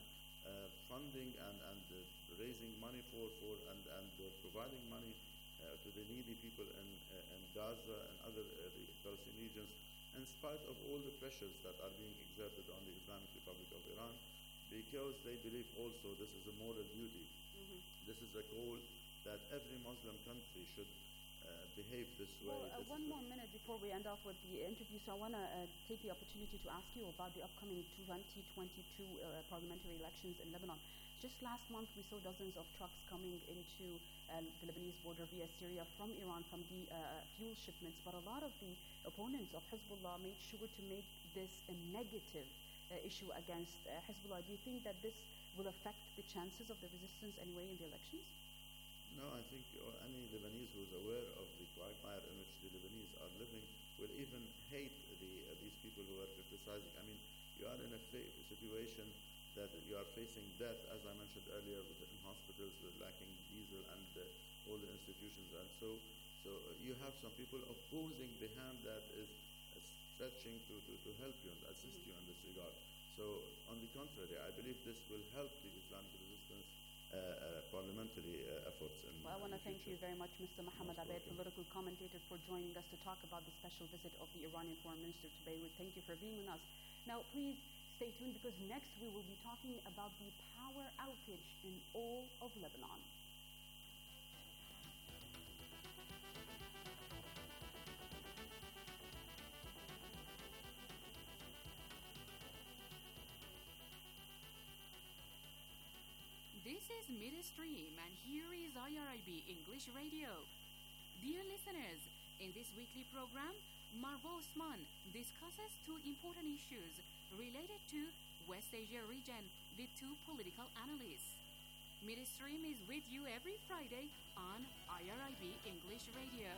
funding and raising money for and providing money to the needy people in Gaza and other Palestinian regions, in spite of all the pressures that are being exerted on the Islamic Republic of Iran, because they believe also this is a moral duty. Mm-hmm. This is a goal that every Muslim country should behave this way. Well, one more minute before we end off with the interview, so I want to take the opportunity to ask you about the upcoming 2022 parliamentary elections in Lebanon. Just last month, we saw dozens of trucks coming into the Lebanese border via Syria from Iran, from the fuel shipments, but a lot of the opponents of Hezbollah made sure to make this a negative issue against Hezbollah. Do you think that this will affect the chances of the resistance anyway in the elections? No, I think any Lebanese who is aware of the quagmire in which the Lebanese are living will even hate these people who are criticizing. I mean, you are in a situation that you are facing death, as I mentioned earlier, in hospitals lacking diesel and all the institutions, and so you have some people opposing the hand that is stretching to help you and assist you in this regard. So, on the contrary, I believe this will help the Islamic resistance parliamentary efforts. Well, I want to thank you very much, Mr. Mohammed Abaid, political commentator, for joining us to talk about the special visit of the Iranian Foreign Minister to Beirut. Thank you for being with us. Now, please stay tuned, because next we will be talking about the power outage in all of Lebanon. This is Midstream, and here is IRIB English Radio. Dear listeners, in this weekly program, Marwa Osman discusses two important issues related to West Asia region with two political analysts. Midstream is with you every Friday on IRIB English Radio.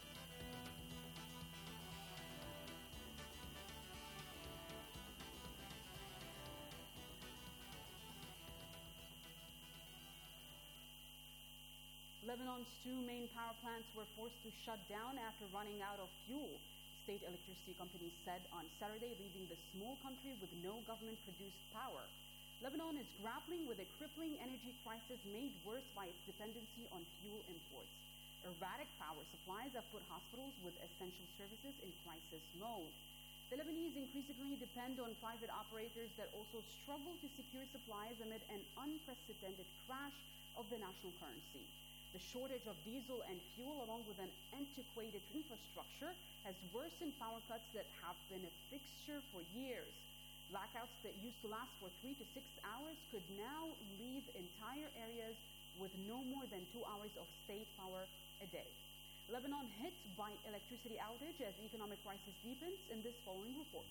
Lebanon's two main power plants were forced to shut down after running out of fuel, state electricity companies said on Saturday, leaving the small country with no government-produced power. Lebanon is grappling with a crippling energy crisis made worse by its dependency on fuel imports. Erratic power supplies have put hospitals with essential services in crisis mode. The Lebanese increasingly depend on private operators that also struggle to secure supplies amid an unprecedented crash of the national currency. The shortage of diesel and fuel, along with an antiquated infrastructure, has worsened power cuts that have been a fixture for years. Blackouts that used to last for 3 to 6 hours could now leave entire areas with no more than 2 hours of state power a day. Lebanon hit by electricity outage as economic crisis deepens in this following report.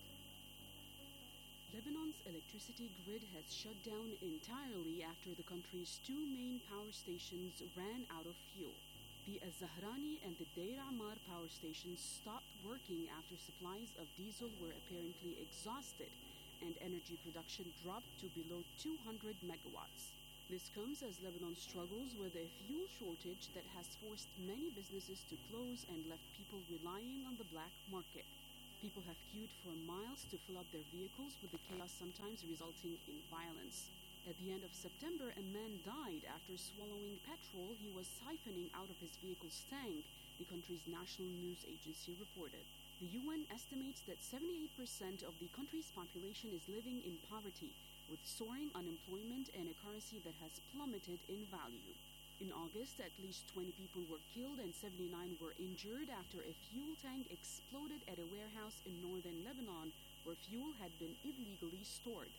Lebanon's electricity grid has shut down entirely after the country's two main power stations ran out of fuel. The Az-Zahrani and the Deir Ammar power stations stopped working after supplies of diesel were apparently exhausted and energy production dropped to below 200 megawatts. This comes as Lebanon struggles with a fuel shortage that has forced many businesses to close and left people relying on the black market. People have queued for miles to fill up their vehicles, with the chaos sometimes resulting in violence. At the end of September, a man died after swallowing petrol he was siphoning out of his vehicle's tank, the country's national news agency reported. The UN estimates that 78% of the country's population is living in poverty, with soaring unemployment and a currency that has plummeted in value. In August, at least 20 people were killed and 79 were injured after a fuel tank exploded at a warehouse in northern Lebanon where fuel had been illegally stored.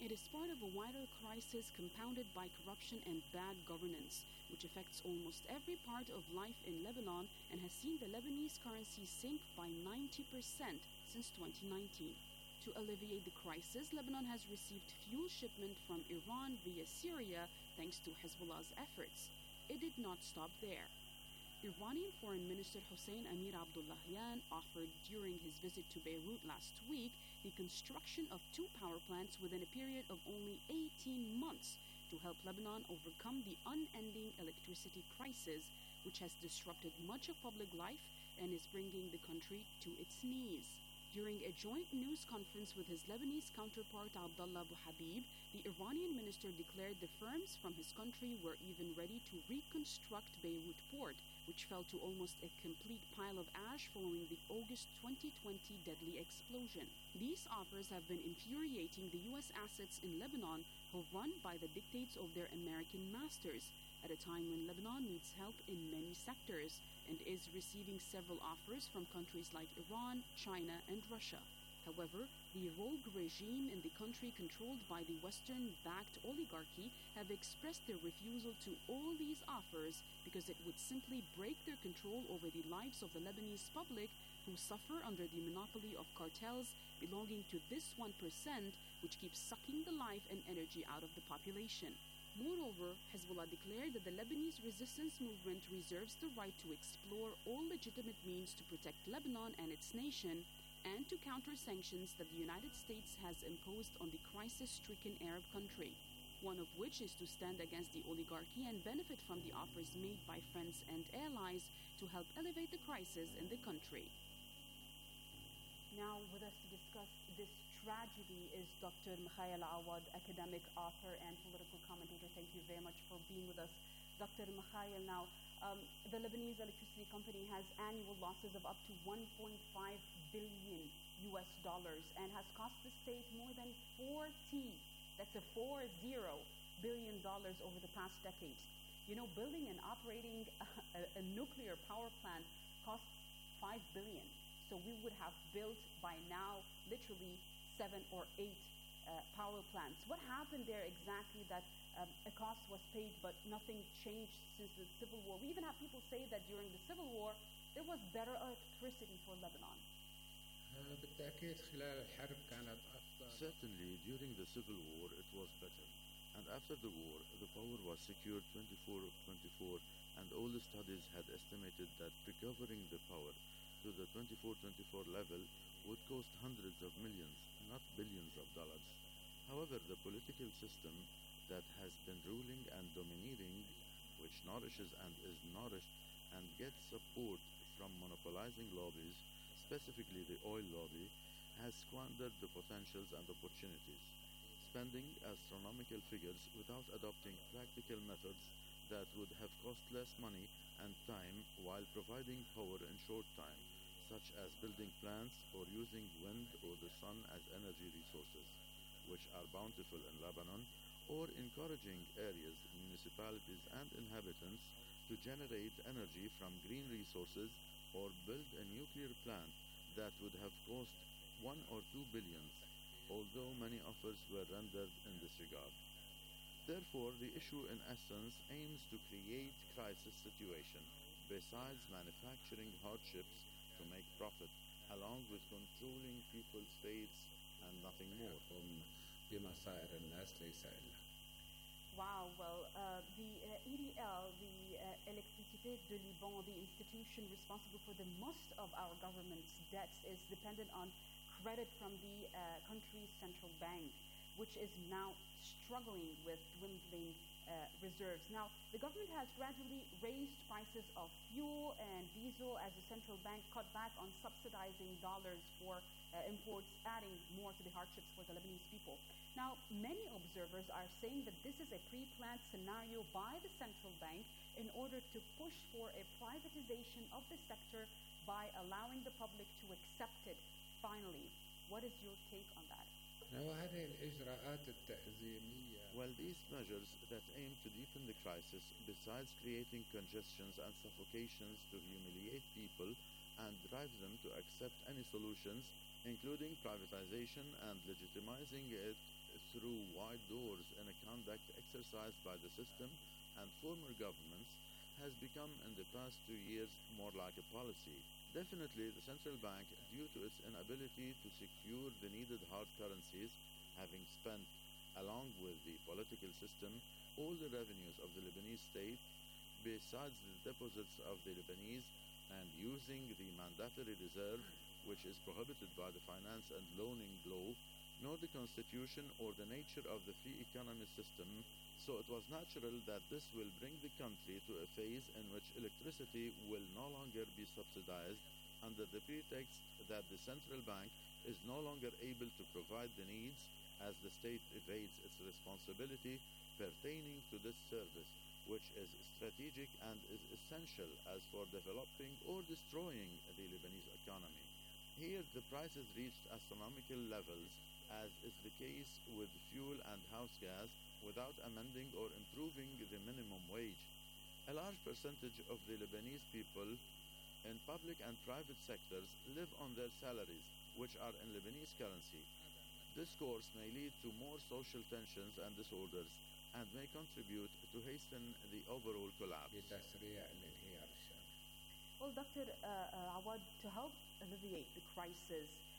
It is part of a wider crisis compounded by corruption and bad governance, which affects almost every part of life in Lebanon and has seen the Lebanese currency sink by 90% since 2019. To alleviate the crisis, Lebanon has received fuel shipment from Iran via Syria thanks to Hezbollah's efforts. It did not stop there. Iranian Foreign Minister Hossein Amir Abdullahian offered during his visit to Beirut last week the construction of 2 power plants within a period of only 18 months to help Lebanon overcome the unending electricity crisis, which has disrupted much of public life and is bringing the country to its knees. During a joint news conference with his Lebanese counterpart Abdullah Abu Habib, the Iranian minister declared the firms from his country were even ready to reconstruct Beirut port, which fell to almost a complete pile of ash following the August 2020 deadly explosion. These offers have been infuriating the U.S. assets in Lebanon, who are run by the dictates of their American masters, at a time when Lebanon needs help in many sectors and is receiving several offers from countries like Iran, China, and Russia. However, the rogue regime in the country controlled by the Western-backed oligarchy have expressed their refusal to all these offers because it would simply break their control over the lives of the Lebanese public, who suffer under the monopoly of cartels belonging to this 1%, which keeps sucking the life and energy out of the population. Moreover, Hezbollah declared that the Lebanese resistance movement reserves the right to explore all legitimate means to protect Lebanon and its nation and to counter sanctions that the United States has imposed on the crisis-stricken Arab country, one of which is to stand against the oligarchy and benefit from the offers made by friends and allies to help elevate the crisis in the country. Now with us to discuss this tragedy is Dr. Mikhail Awad, academic, author, and political commentator. Thank you very much for being with us. Dr. Mikhail, now, the Lebanese Electricity Company has annual losses of up to $1.5 billion and has cost the state more than that's a $40 billion over the past decades. You know, building and operating a nuclear power plant costs $5 billion. So we would have built by now literally 7 or 8 power plants. What happened there exactly that a cost was paid but nothing changed since the Civil War? We even have people say that during the Civil War there was better electricity for Lebanon. Certainly, during the Civil War it was better. And after the war, the power was secured 24/24, and all the studies had estimated that recovering the power to the 24/24 level would cost hundreds of millions, not billions of dollars. However, the political system that has been ruling and domineering, which nourishes and is nourished and gets support from monopolizing lobbies, specifically the oil lobby, has squandered the potentials and opportunities, spending astronomical figures without adopting practical methods that would have cost less money and time while providing power in short time, such as building plants or using wind or the sun as energy resources, which are bountiful in Lebanon, or encouraging areas, municipalities, and inhabitants to generate energy from green resources or build a nuclear plant that would have cost 1 or 2 billion, although many offers were rendered in this regard. Therefore, the issue in essence aims to create crisis situation, besides manufacturing hardships to make profit, along with controlling people's fates and nothing more. Wow, well, the EDL, the Électricité de Liban, the institution responsible for the most of our government's debts, is dependent on credit from the country's central bank, which is now struggling with dwindling reserves. Now, the government has gradually raised prices of fuel and diesel as the central bank cut back on subsidizing dollars for imports, adding more to the hardships for the Lebanese people. Now, many observers are saying that this is a pre-planned scenario by the central bank in order to push for a privatization of the sector by allowing the public to accept it finally. What is your take on that? Well, these measures that aim to deepen the crisis, besides creating congestions and suffocations to humiliate people, and drive them to accept any solutions, including privatization, and legitimizing it through wide doors in a conduct exercised by the system and former governments, has become in the past 2 years more like a policy. Definitely, the central bank, due to its inability to secure the needed hard currencies, having spent, along with the political system, all the revenues of the Lebanese state, besides the deposits of the Lebanese, and using the mandatory reserve, which is prohibited by the finance and loaning law, nor the constitution or the nature of the free economy system, so it was natural that this will bring the country to a phase in which electricity will no longer be subsidized under the pretext that the central bank is no longer able to provide the needs as the state evades its responsibility pertaining to this service, which is strategic and is essential as for developing or destroying the Lebanese economy. Here, the prices reached astronomical levels, as is the case with fuel and house gas, without amending or improving the minimum wage. A large percentage of the Lebanese people in public and private sectors live on their salaries, which are in Lebanese currency. This course may lead to more social tensions and disorders, and may contribute to hasten the overall collapse. Well, Dr. Awad, to help alleviate the crisis,